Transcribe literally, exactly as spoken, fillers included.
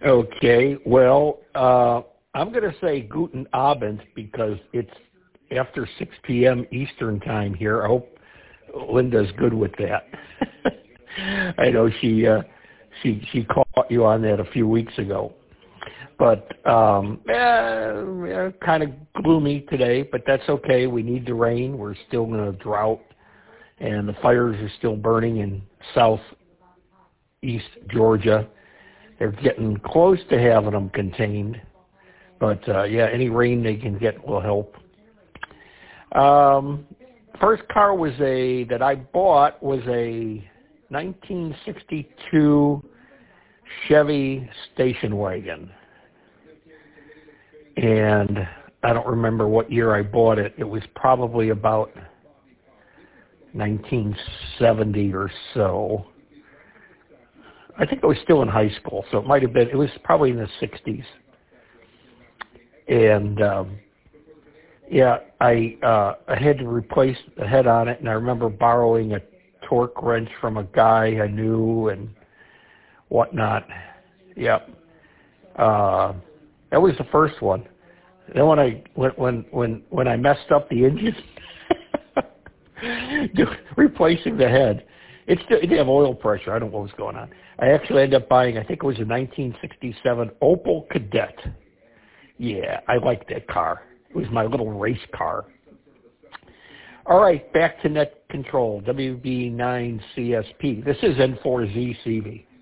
Okay, well, uh, I'm going to say Guten Abend because it's after six p.m. Eastern time here. I hope Linda's good with that. I know she uh, she she caught you on that a few weeks ago. But um, eh, kind of gloomy today, but that's okay. We need the rain. We're still in a drought, and the fires are still burning in southeast Georgia. They're getting close to having them contained, but uh, yeah, any rain they can get will help. Um, first car was a that I bought was a nineteen sixty-two Chevy station wagon, and I don't remember what year I bought it. It was probably about nineteen seventy or so. I think I was still in high school, so it might have been, it was probably in the sixties. And, um, yeah, I, uh, I had to replace the head on it, and I remember borrowing a torque wrench from a guy I knew and whatnot. Yep. Uh, that was the first one. Then when I, when, when, when, when I messed up the engine, replacing the head, it still it didn't have oil pressure. I don't know what was going on. I actually ended up buying, I think it was a nineteen sixty-seven Opel Kadett. Yeah, I liked that car. It was my little race car. All right, back to net control, W B nine C S P. This is N four Z C V.